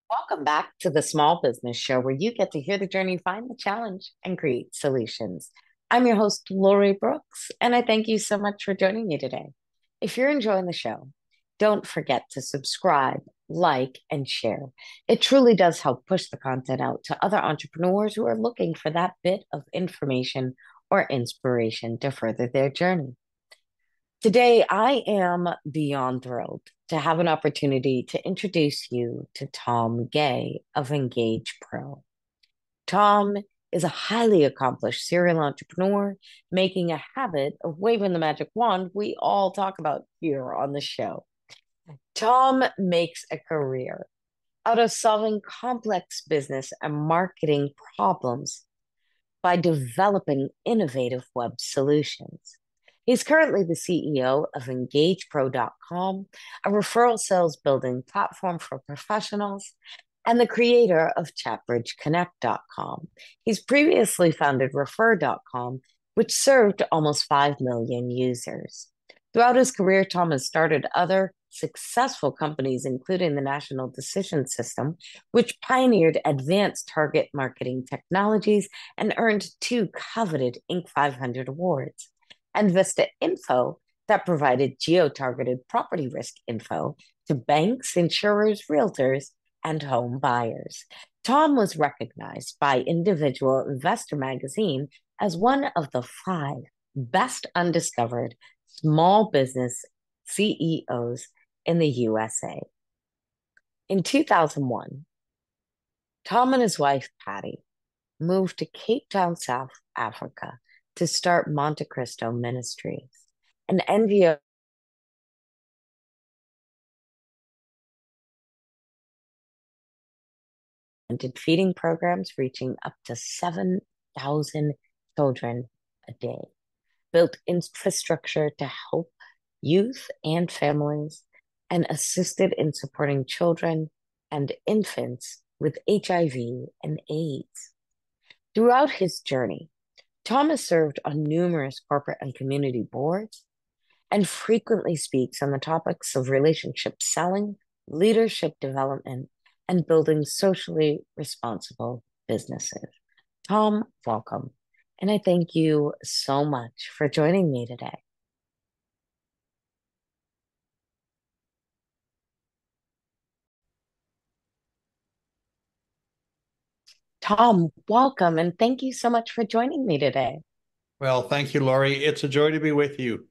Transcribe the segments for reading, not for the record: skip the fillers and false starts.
Welcome back to the Small Business Show, where you get to hear the journey, find the challenge, and create solutions. I'm your host, Lori Brooks, and I thank you so much for joining me today. If you're enjoying the show, don't forget to subscribe, like, and share. It truly does help push the content out to other entrepreneurs who are looking for that bit of information or inspiration to further their journey. Today, I am beyond thrilled to have an opportunity to introduce you to Tom Gay of Engage Pro. Tom is a highly accomplished serial entrepreneur making a habit of waving the magic wand we all talk about here on the show. Tom makes a career out of solving complex business and marketing problems by developing innovative web solutions. He's currently the CEO of EngagePro.com, a referral sales building platform for professionals, and the creator of ChatBridgeConnect.com. He's previously founded Refer.com, which served almost 5 million users. Throughout his career, Tom has started other successful companies, including the National Decision System, which pioneered advanced target marketing technologies and earned two coveted Inc. 500 awards, and Vista Info, that provided geo-targeted property risk info to banks, insurers, realtors, and home buyers. Tom was recognized by Individual Investor magazine as one of the five best undiscovered small business CEOs in the USA. In 2001, Tom and his wife, Patty, moved to Cape Town, South Africa to start Monte Cristo Ministries, an NGO did feeding programs reaching up to 7,000 children a day, built infrastructure to help youth and families, and assisted in supporting children and infants with HIV and AIDS. Throughout his journey, Thomas served on numerous corporate and community boards and frequently speaks on the topics of relationship selling, leadership development, and building socially responsible businesses. Tom, welcome. And I thank you so much for joining me today. Tom, welcome. And thank you so much for joining me today. Well, thank you, Laurie. It's a joy to be with you.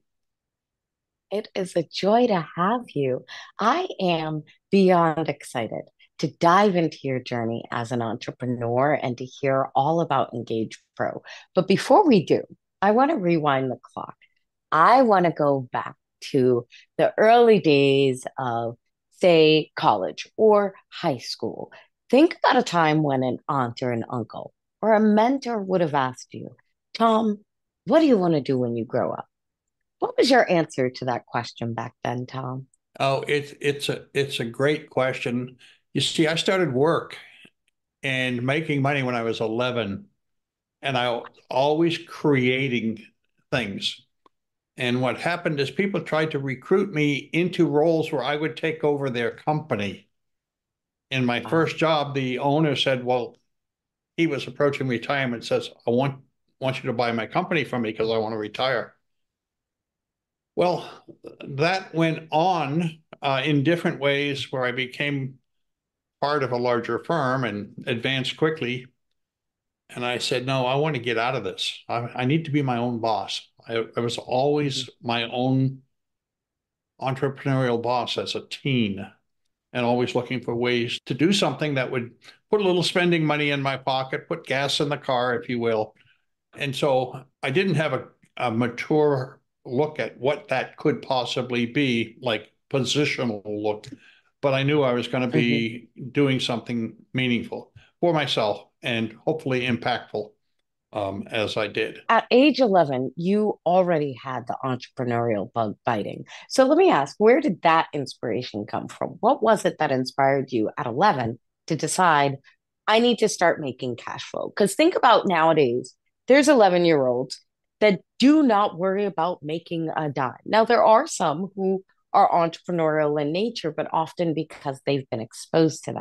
It is a joy to have you. I am beyond excited to dive into your journey as an entrepreneur and to hear all about Engage Pro. But before we do, I want to rewind the clock. I want to go back to the early days of, say, college or high school. Think about a time when an aunt or an uncle or a mentor would have asked you, Tom, what do you want to do when you grow up? What was your answer to that question back then, Tom? Oh, it's a great question. You see, I started work and making money when I was 11, and I was always creating things. And what happened is people tried to recruit me into roles where I would take over their company. In my Wow. first job, the owner said, "Well, he was approaching retirement, says, I want you to buy my company from me because I want to retire." Well, that went on in different ways where I became part of a larger firm and advanced quickly. And I said, no, I want to get out of this. I need to be my own boss. I was Mhm. always my own entrepreneurial boss as a teen and always looking for ways to do something that would put a little spending money in my pocket, put gas in the car, if you will. And so I didn't have a mature look at what that could possibly be, like positional look, but I knew I was going to Mhm. be doing something meaningful for myself and hopefully impactful as I did. At age 11, you already had the entrepreneurial bug biting. So let me ask, where did that inspiration come from? What was it that inspired you at 11 to decide, I need to start making cash flow? Because think about nowadays, there's 11-year-olds that do not worry about making a dime. Now, there are some who are entrepreneurial in nature, but often because they've been exposed to that.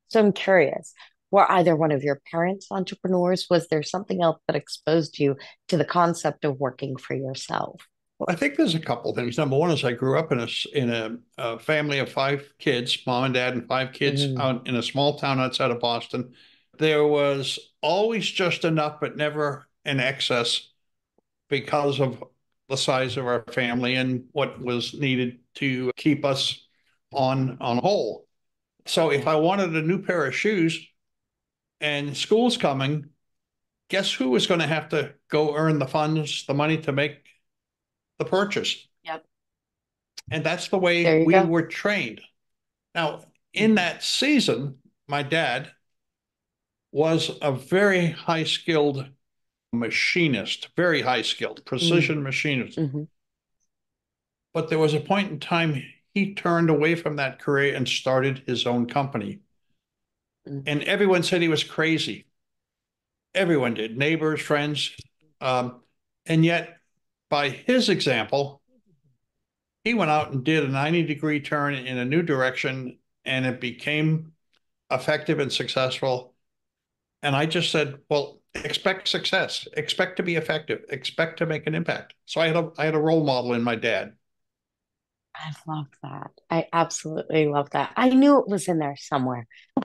So I'm curious, were either one of your parents entrepreneurs? Was there something else that exposed you to the concept of working for yourself? Well, I think there's a couple things. Number one is I grew up in a family of five kids, mom and dad, and five kids Mm, out in a small town outside of Boston. There was always just enough, but never in excess because of the size of our family and what was needed to keep us on whole. So if yeah. I wanted a new pair of shoes and school's coming, guess who was going to have to go earn the funds, the money to make the purchase? Yep. And that's the way There you we go. were trained. Now, in Mhm, that season, my dad was a very high skilled machinist, very high skilled, mm, precision machinist. mhm, But there was a point in time he turned away from that career and started his own company. mhm. And everyone said he was crazy. Everyone did, neighbors, friends. Um, and yet, by his example, he went out and did a 90-degree turn in a new direction, and it became effective and successful. And I just said, well, expect success, expect to be effective, expect to make an impact. So I had a role model in my dad. I love that. I absolutely love that. I knew it was in there somewhere.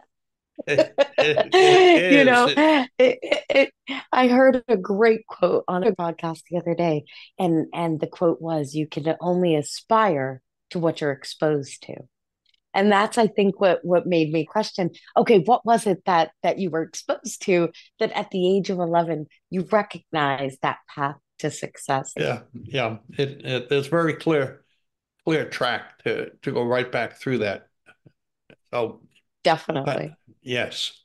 It You is. know, I heard a great quote on a podcast the other day, and the quote was, "You can only aspire to what you're exposed to." And that's, I think, what made me question, okay, what was it that you were exposed to that at the age of 11 you recognized that path to success? Yeah, yeah. There's very clear track to go right back through that. So, but Definitely. yes,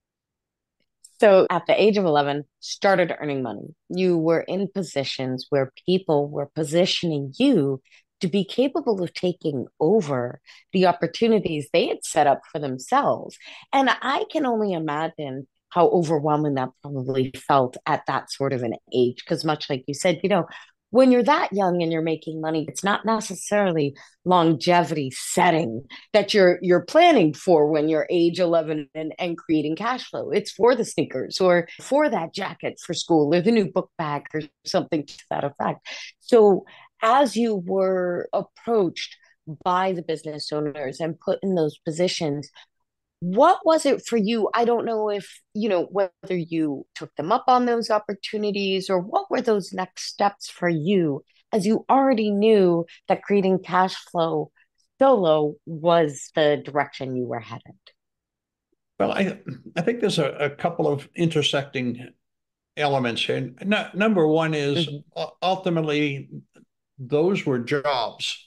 So at the age of 11, started earning money. You were in positions where people were positioning you to be capable of taking over the opportunities they had set up for themselves. And I can only imagine how overwhelming that probably felt at that sort of an age. Because much like you said, when you're that young and you're making money, it's not necessarily longevity setting that you're planning for when you're age 11 and creating cash flow. It's for the sneakers or for that jacket for school or the new book bag or something to that effect. So as you were approached by the business owners and put in those positions, what was it for you? I don't know if, whether you took them up on those opportunities or what were those next steps for you as you already knew that creating cash flow solo was the direction you were headed. well, I think there's a couple of intersecting elements here. Number one is Hmm. ultimately those were jobs,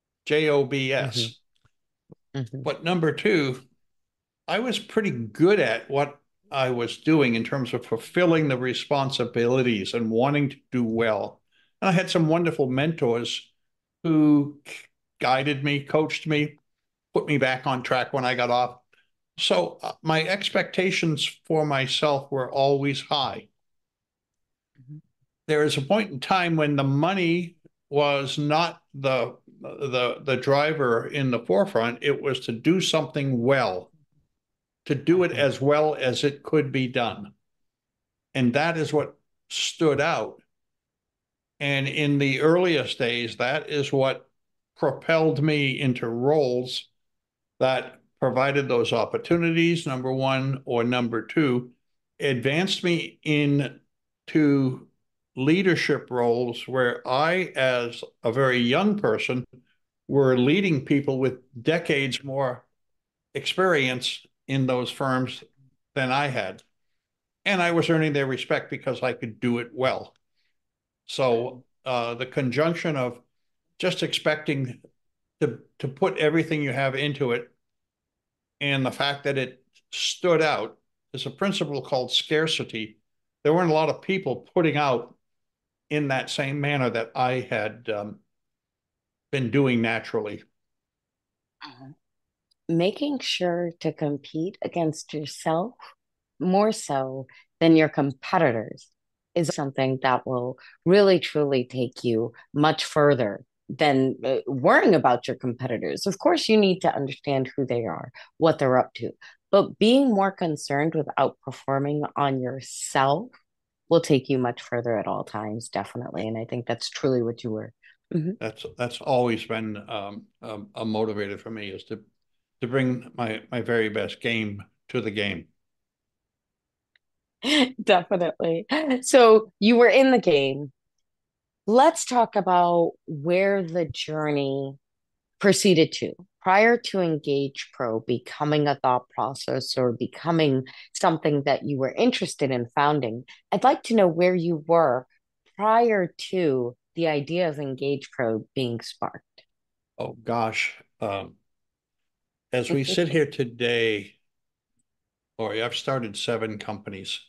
Hmm. jobs. Hmm. But number two, I was pretty good at what I was doing in terms of fulfilling the responsibilities and wanting to do well. And I had some wonderful mentors who guided me, coached me, put me back on track when I got off. So my expectations for myself were always high. There is a point in time when the money was not the driver in the forefront. It was to do something well, to do it Hmm. as well as it could be done. And that is what stood out. And in the earliest days, that is what propelled me into roles that provided those opportunities, number one, or number two, advanced me into leadership roles where I, as a very young person, were leading people with decades more experience in those firms than I had. And I was earning their respect because I could do it well. So the conjunction of just expecting to put everything you have into it and the fact that it stood out is a principle called scarcity. There weren't a lot of people putting out in that same manner that I had been doing naturally. Making sure to compete against yourself more so than your competitors is something that will really truly take you much further than worrying about your competitors. Of course, you need to understand who they are, what they're up to. But being more concerned with outperforming on yourself will take you much further at all times, definitely. And I think that's truly what you were. Mhm. That's always been a motivator for me, is to bring my very best game to the game. Definitely. So you were in the game. Let's talk about where the journey proceeded to. Prior to Engage Pro becoming a thought process or becoming something that you were interested in founding, I'd like to know where you were prior to the idea of Engage Pro being sparked. Oh gosh, as we sit here today, Lori, I've started 7 companies.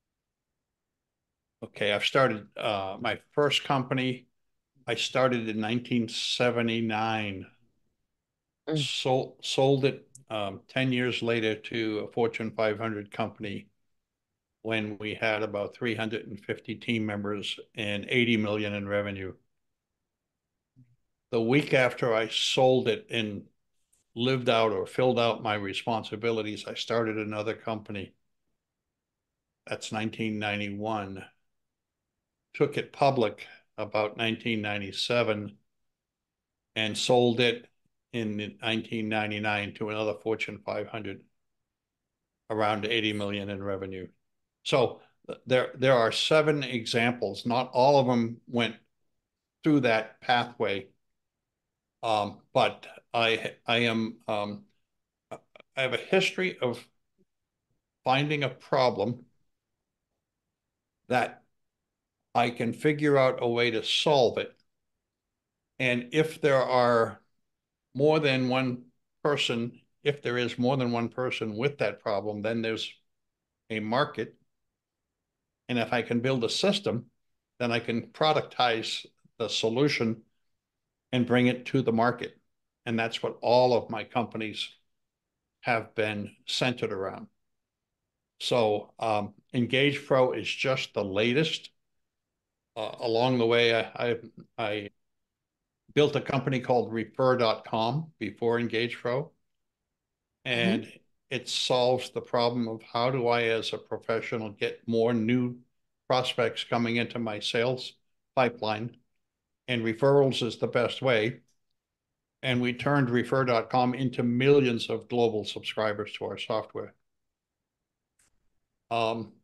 Okay, I've started my first company. I started in 1979. Mm. Sold it 10 years later to a Fortune 500 company when we had about 350 team members and 80 million in revenue. The week after I sold it and lived out or filled out my responsibilities, I started another company. That's 1991. Took it public about 1997 and sold it in 1999 to another Fortune 500, around 80 million in revenue. So there are 7 examples. Not all of them went through that pathway, but I am I have a history of finding a problem that I can figure out a way to solve it. And if there are more than one person, if there is more than one person with that problem, then there's a market. And if I can build a system, then I can productize the solution and bring it to the market. And that's what all of my companies have been centered around. So Engage Pro is just the latest. Along the way, I built a company called Refer.com before Engage Pro, Mhm. and it solves the problem of how do I, as a professional, get more new prospects coming into my sales pipeline, and referrals is the best way. And we turned Refer.com into millions of global subscribers to our software. Um,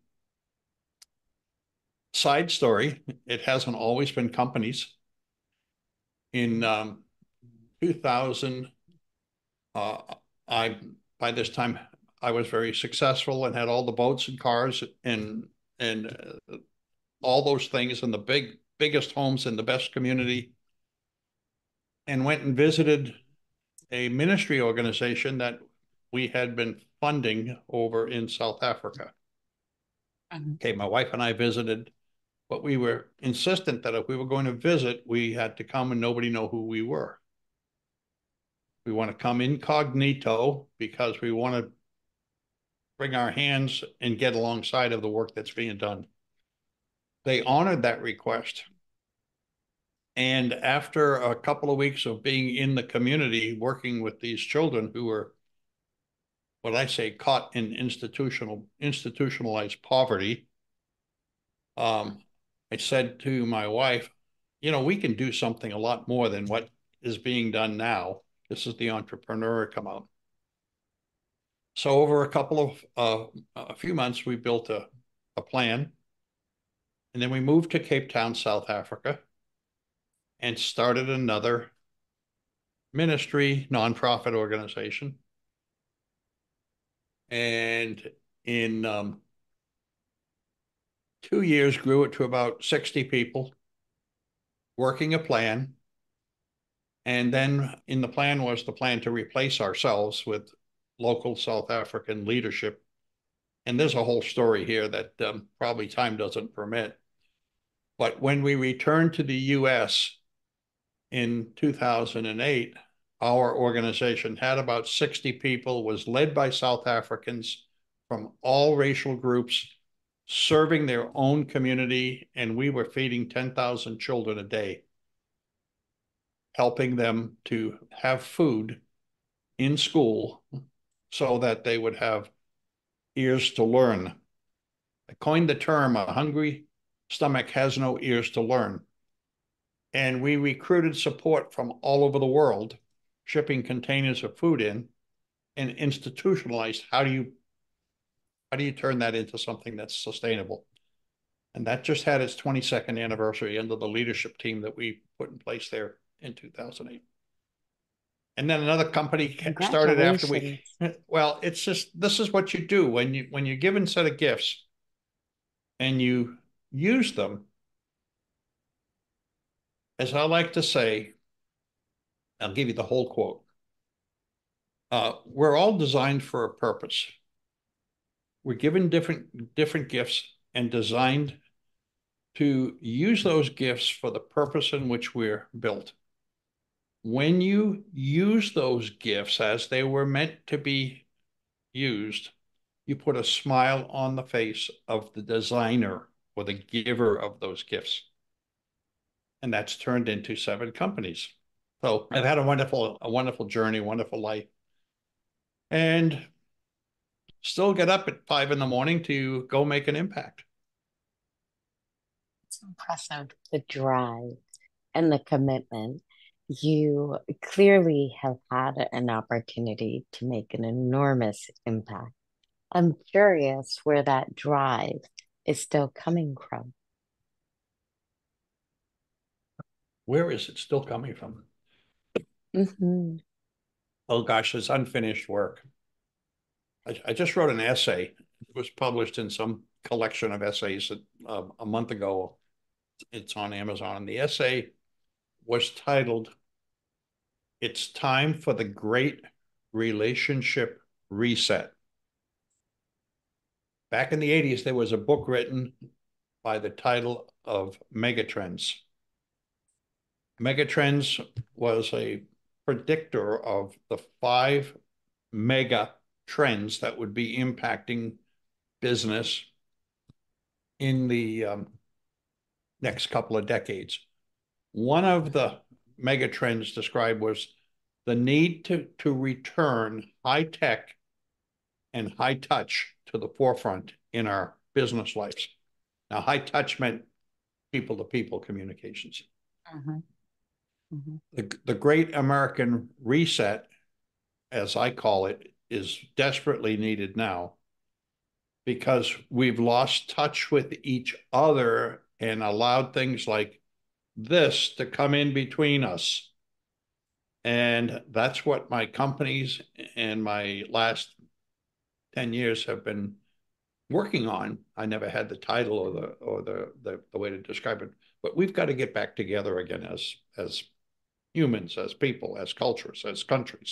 Side story, it hasn't always been companies. In 2000, uh, I by this time I was very successful and had all the boats and cars and all those things and the biggest homes in the best community, and went and visited a ministry organization that we had been funding over in South Africa. Mhm. Okay, my wife and I visited, but we were insistent that if we were going to visit, we had to come and nobody know who we were. We want to come incognito because we want to bring our hands and get alongside of the work that's being done. They honored that request. And after a couple of weeks of being in the community, working with these children who were, what I say, caught in institutionalized poverty, um, I said to my wife, we can do something a lot more than what is being done now. This is the entrepreneur come out. So over a few months, we built a plan, and then we moved to Cape Town, South Africa, and started another ministry nonprofit organization. And in 2 years, grew it to about 60 people, working a plan. And then in the plan to replace ourselves with local South African leadership. And there's a whole story here that probably time doesn't permit. But when we returned to the US in 2008, our organization had about 60 people, was led by South Africans from all racial groups, serving their own community. And we were feeding 10,000 children a day, helping them to have food in school so that they would have ears to learn. I coined the term, a hungry stomach has no ears to learn. And we recruited support from all over the world, shipping containers of food in, and institutionalized how do you turn that into something that's sustainable? And that just had its 22nd anniversary under the leadership team that we put in place there in 2008. And then another company started after we, Congratulations. well, it's just, this is what you do when you're given a set of gifts and you use them. As I like to say, I'll give you the whole quote. We're all designed for a purpose. We're given different gifts and designed to use those gifts for the purpose in which we're built. When you use those gifts as they were meant to be used, you put a smile on the face of the designer or the giver of those gifts. And that's turned into 7 companies. So I've had a wonderful journey, wonderful life, and still get up at 5 in the morning to go make an impact. It's impressive. The drive and the commitment. You clearly have had an opportunity to make an enormous impact. I'm curious where that drive is still coming from. Where is it still coming from? Hmm. Oh gosh, it's unfinished work. I just wrote an essay. It was published in some collection of essays a month ago. It's on Amazon. And the essay was titled, "It's Time for the Great Relationship Reset." Back in the 80s, there was a book written by the title of Megatrends. Megatrends was a predictor of the 5 mega trends that would be impacting business in the next couple of decades. One of the mega trends described was the need to return high tech and high touch to the forefront in our business lives. Now, high touch meant people to people communications. Hmm. Hmm. The Great American Reset, as I call it, is desperately needed now because we've lost touch with each other and allowed things like this to come in between us. And that's what my companies and my last 10 years have been working on. I never had the title or the way to describe it, but we've got to get back together again as humans, as people, as cultures, as countries.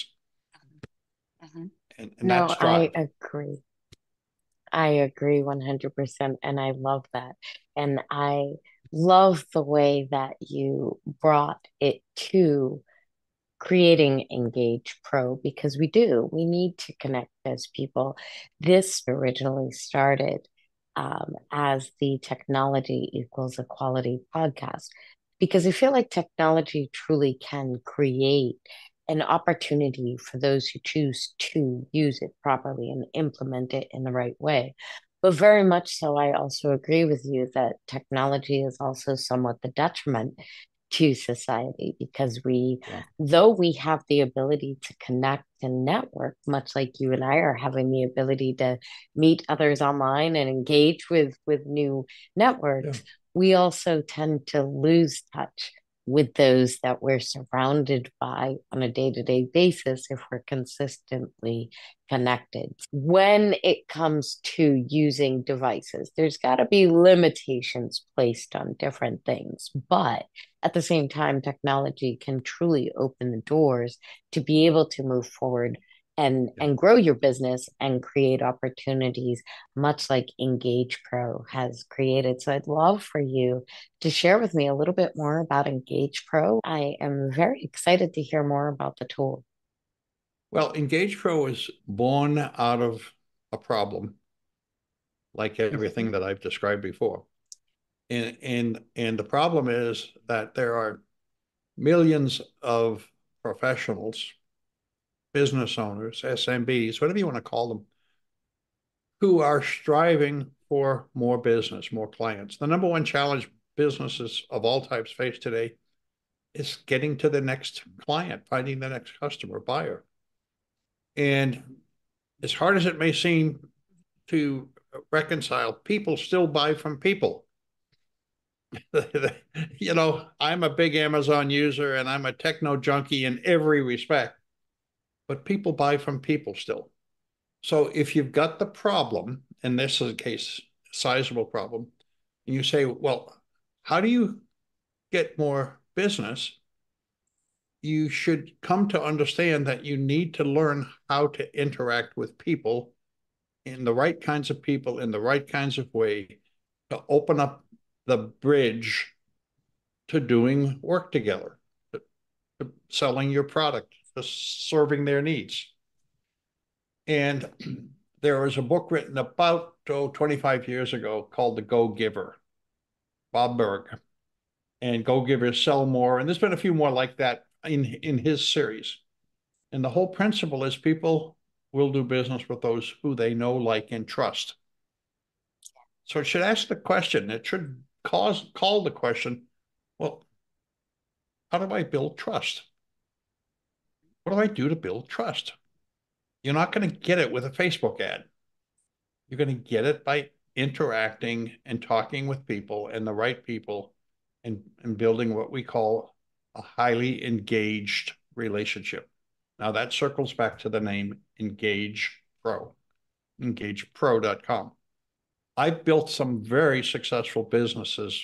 Hmm. And No, that's I drive. agree. I agree 100%. And I love that. And I love the way that you brought it to creating Engage Pro because we do. We need to connect as people. This originally started as the Technology Equals Equality podcast because I feel like technology truly can create an opportunity for those who choose to use it properly and implement it in the right way. But very much so, I also agree with you that technology is also somewhat the detriment to society because Yeah. though we have the ability to connect and network, much like you and I are having the ability to meet others online and engage with new Yeah. networks, we also tend to lose touch with those that we're surrounded by on a day-to-day basis if we're consistently connected. When it comes to using devices, there's got to be limitations placed on different things, but at the same time, technology can truly open the doors to be able to move forward Yeah. and grow your business and create opportunities, much like Engage Pro has created. So I'd love for you to share with me a little bit more about Engage Pro. I am very excited to hear more about the tool. Well, Engage Pro was born out of a problem, like everything that I've described before. And the problem is that there are millions of professionals, business owners, SMBs, whatever you want to call them, who are striving for more business, more clients. The number one challenge businesses of all types face today is getting to the next client, finding the next customer, buyer. And as hard as it may seem to reconcile, people still buy from people. You know, I'm a big Amazon user and I'm a techno junkie in every respect, but people buy from people still. So if you've got the problem, and this is a case, a sizable problem, and you say, well, how do you get more business? You should come to understand that you need to learn how to interact with people in the right kinds of people in the right kinds of way to open up the bridge to doing work together, to selling your product, to serving their needs. And there was a book written about 25 years ago called The Go Giver, Bob Burg. And Go Givers Sell More. And there's been a few more like that in his series. And the whole principle is people will do business with those who they know, like, and trust. So it should ask the question, it should call the question, well, how do I build trust? What do I do to build trust? You're not going to get it with a Facebook ad. You're going to get it by interacting and talking with people and the right people and building what we call a highly engaged relationship. Now that circles back to the name Engage Pro, engagepro.com. I've built some very successful businesses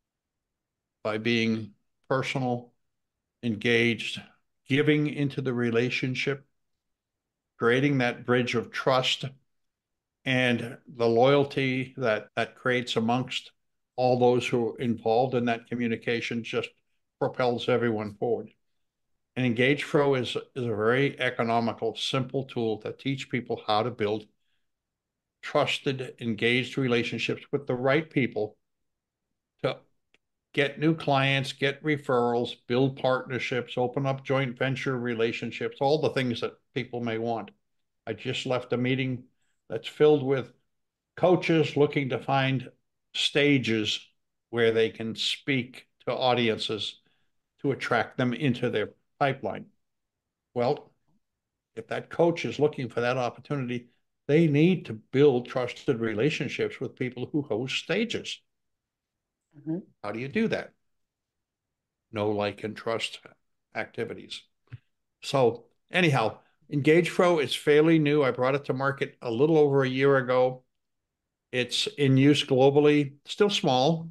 by being personal, engaged, giving into the relationship, creating that bridge of trust and the loyalty that creates amongst all those who are involved in that communication just propels everyone forward. And Engage Pro is a very economical, simple tool to teach people how to build trusted, engaged relationships with the right people to get new clients, get referrals, build partnerships, open up joint venture relationships, all the things that people may want. I just left a meeting that's filled with coaches looking to find stages where they can speak to audiences to attract them into their pipeline. Well, if that coach is looking for that opportunity, they need to build trusted relationships with people who host stages. Mm-hmm. How do you do that? Know, like, and trust activities. So anyhow, Engage Pro is fairly new. I brought it to market a little over a year ago. It's in use globally, still small.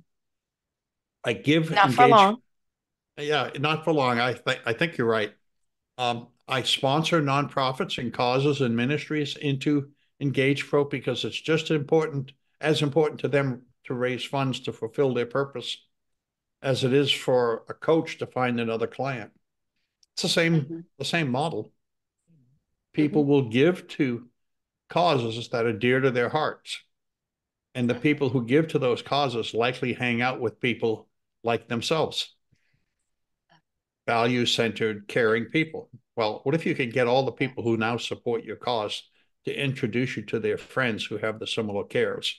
I give Not for Engage. long. Yeah, not for long. I think you're right. I sponsor nonprofits and causes and ministries into Engage Pro because it's just as important to them to raise funds to fulfill their purpose as it is for a coach to find another client. It's the same model. People will give to causes that are dear to their hearts. And the people who give to those causes likely hang out with people like themselves, value-centered, caring people. Well, what if you could get all the people who now support your cause to introduce you to their friends who have the similar cares?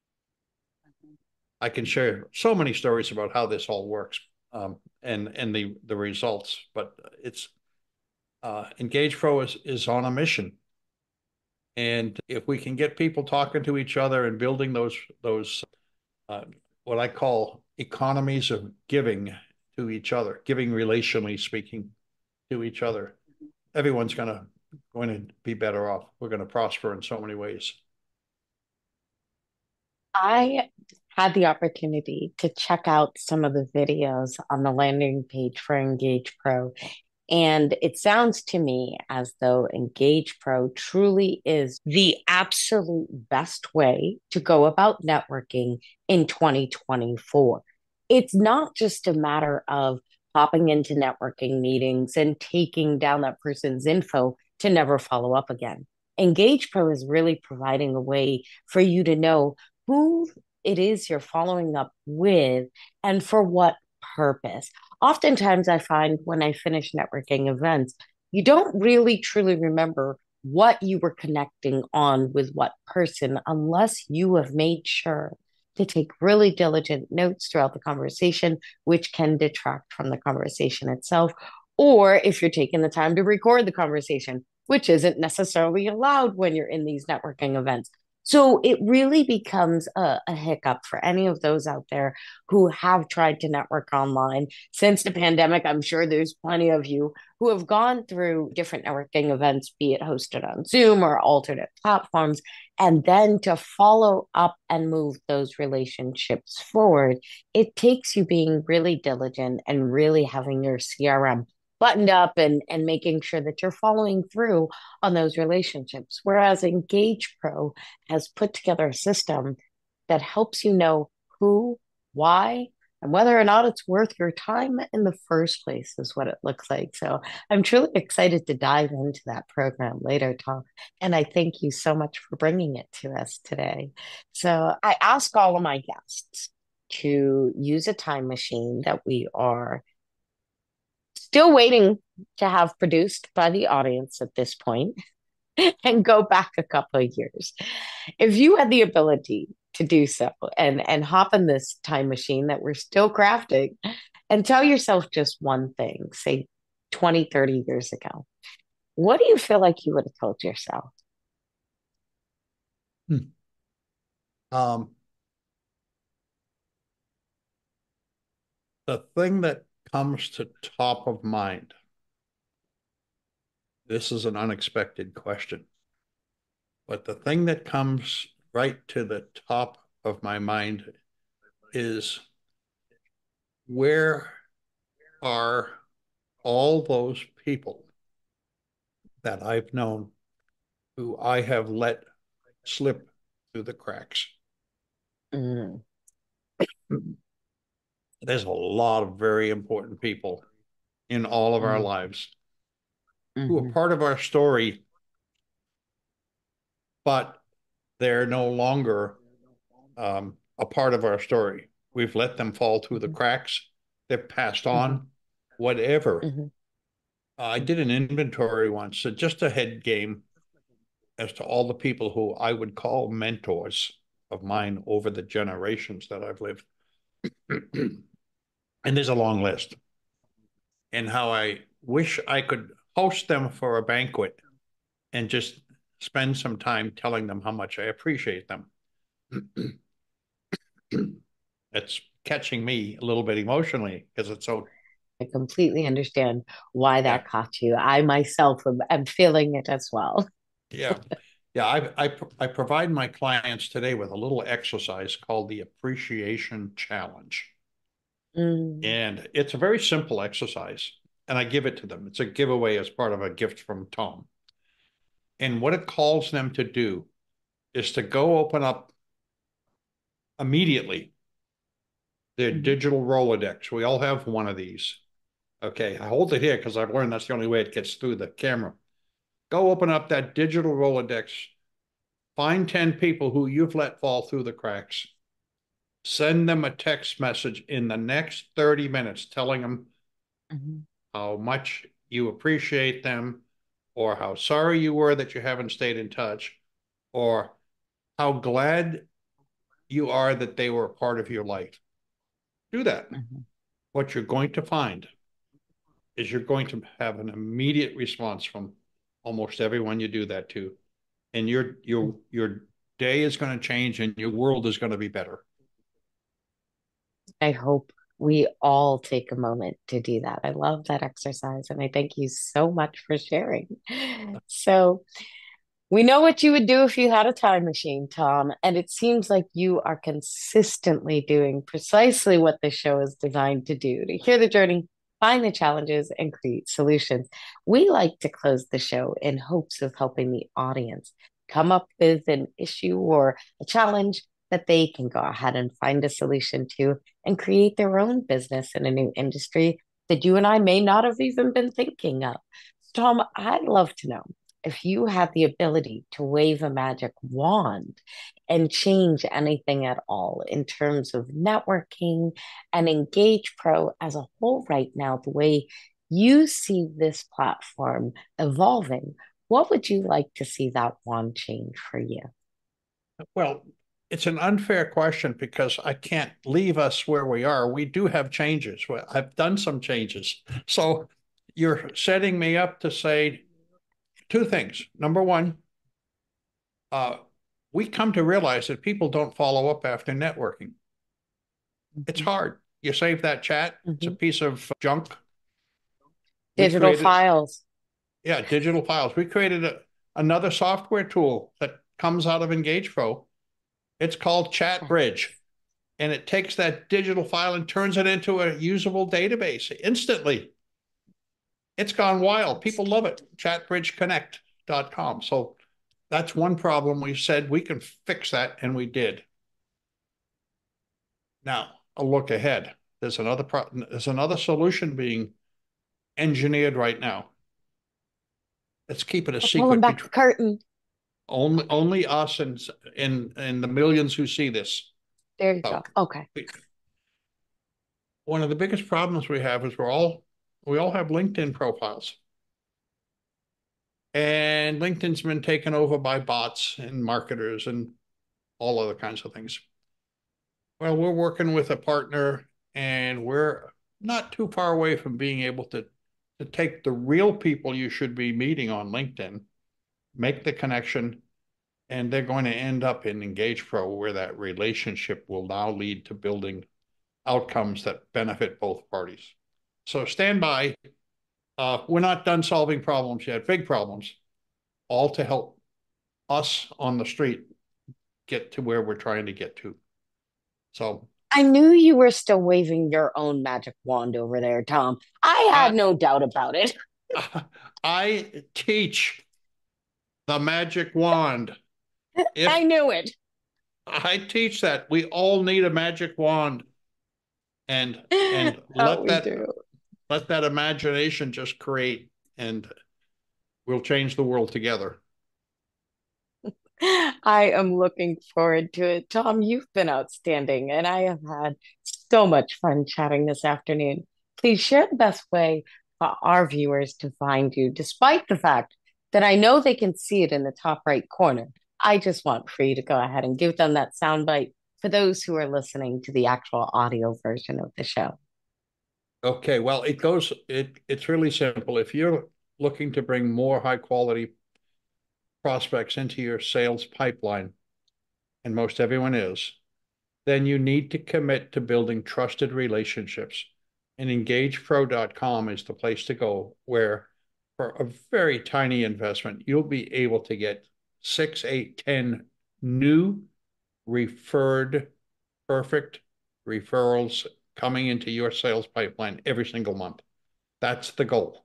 I can share so many stories about how this all works, and the results, but it's Engage Pro is on a mission. And if we can get people talking to each other and building those what I call economies of giving to each other, giving relationally speaking to each other, everyone's going to be better off. We're going to prosper in so many ways. I had the opportunity to check out some of the videos on the landing page for Engage Pro. And it sounds to me as though Engage Pro truly is the absolute best way to go about networking in 2024. It's not just a matter of popping into networking meetings and taking down that person's info to never follow up again. Engage Pro is really providing a way for you to know who it is you're following up with and for what purpose. Oftentimes, I find when I finish networking events, you don't really truly remember what you were connecting on with what person unless you have made sure to take really diligent notes throughout the conversation, which can detract from the conversation itself. Or if you're taking the time to record the conversation, which isn't necessarily allowed when you're in these networking events. So it really becomes a hiccup for any of those out there who have tried to network online since the pandemic. I'm sure there's plenty of you who have gone through different networking events, be it hosted on Zoom or alternate platforms, and then to follow up and move those relationships forward. It takes you being really diligent and really having your CRM buttoned up and making sure that you're following through on those relationships. Whereas Engage Pro has put together a system that helps you know who, why, and whether or not it's worth your time in the first place is what it looks like. So I'm truly excited to dive into that program later, Tom. And I thank you so much for bringing it to us today. So I ask all of my guests to use a time machine that we are still waiting to have produced by the audience at this point and go back a couple of years. If you had the ability to do so and hop in this time machine that we're still crafting and tell yourself just one thing, say 20, 30 years ago, what do you feel like you would have told yourself? Hmm. Um, the thing that comes to top of mind, this is an unexpected question, but the thing that comes right to the top of my mind is where are all those people that I've known who I have let slip through the cracks? Mm, There's a lot of very important people in all of our mm, lives who are mhm, part of our story, but they're no longer a part of our story. We've let them fall through the mhm, cracks. They've passed mhm, on, whatever. mhm, I did an inventory once, so just a head game as to all the people who I would call mentors of mine over the generations that I've lived. And there's a long list. And how I wish I could host them for a banquet and just spend some time telling them how much I appreciate them. It's catching me a little bit emotionally because it's so, I completely understand why yeah, that caught you. I myself am feeling it as well. yeah. Yeah, I provide my clients today with a little exercise called the Appreciation Challenge. Mm, And it's a very simple exercise. And I give it to them. It's a giveaway as part of a gift from Tom. And what it calls them to do is to go open up immediately their mhm, digital Rolodex. We all have one of these. Okay, I hold it here because I've learned that's the only way it gets through the camera. Go open up that digital Rolodex, find 10 people who you've let fall through the cracks, send them a text message in the next 30 minutes telling them mhm, how much you appreciate them, or how sorry you were that you haven't stayed in touch, or how glad you are that they were a part of your life. Do that. mhm. What you're going to find is you're going to have an immediate response from almost everyone you do that to. And your day is going to change and your world is going to be better. I hope we all take a moment to do that. I love that exercise and I thank you so much for sharing. So, we know what you would do if you had a time machine, Tom, and it seems like you are consistently doing precisely what this show is designed to do, to hear the journey, find the challenges, and create solutions. We like to close the show in hopes of helping the audience come up with an issue or a challenge that they can go ahead and find a solution to and create their own business in a new industry that you and I may not have even been thinking of. Tom, I'd love to know if you had the ability to wave a magic wand and change anything at all in terms of networking and Engage Pro as a whole right now, the way you see this platform evolving, what would you like to see that wand change for you? Well, it's an unfair question because I can't leave us where we are. We do have changes. Well, I've done some changes. So you're setting me up to say two things. Number one, uh, we come to realize that people don't follow up after networking. It's Mhm. hard. You save that chat, it's a Mhm. piece of junk. We Digital created, files. yeah, digital files. We created another software tool that comes out of EngagePro. It's called ChatBridge, and it takes that digital file and turns it into a usable database instantly. It's gone wild. People love it. ChatBridgeConnect.com. So that's one problem. We said we can fix that, and we did. Now, a look ahead. There's another solution being engineered right now. Let's keep it a We're pulling secret back the between curtain. only us and the millions who see this. There you go. Okay. Okay. One of the biggest problems we have is we all have LinkedIn profiles. And LinkedIn's been taken over by bots and marketers and all other kinds of things. Well, we're working with a partner and we're not too far away from being able to take the real people you should be meeting on LinkedIn, make the connection, and they're going to end up in EngagePro where that relationship will now lead to building outcomes that benefit both parties. So stand by. We're not done solving problems yet, big problems, all to help us on the street get to where we're trying to get to. So I knew you were still waving your own magic wand over there, Tom. I I had no doubt about it. I teach the magic wand. I If knew it. I teach that, we all need a magic wand and Oh, we do. let that imagination just create and we'll change the world together. I am looking forward to it. Tom, you've been outstanding, and I have had so much fun chatting this afternoon. Please share the best way for our viewers to find you, despite the fact that I know they can see it in the top right corner. I just want for you to go ahead and give them that soundbite for those who are listening to the actual audio version of the show. Okay, well, it's really simple. If you're looking to bring more high quality prospects into your sales pipeline, and most everyone is, then you need to commit to building trusted relationships. And engagepro.com is the place to go where for a very tiny investment, you'll be able to get 6, 8, 10 new referred perfect referrals coming into your sales pipeline every single month. That's the goal.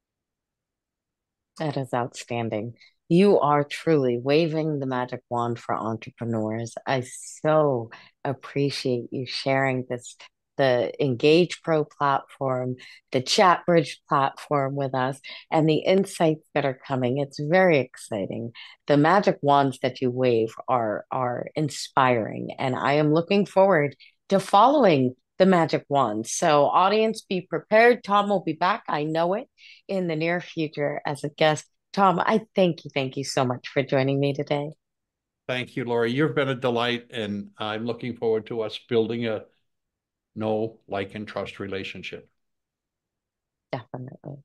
That is outstanding. You are truly waving the magic wand for entrepreneurs. I so appreciate you sharing this, the Engage Pro platform, the ChatBridge platform with us, and the insights that are coming. It's very exciting. The magic wands that you wave are inspiring, and I am looking forward to following the magic wands. So, audience, be prepared. Tom will be back. I know it in the near future as a guest. Tom, I thank you so much for joining me today. Thank you, Lori. You've been a delight, and I'm looking forward to us building a know, like, and trust relationship. Definitely.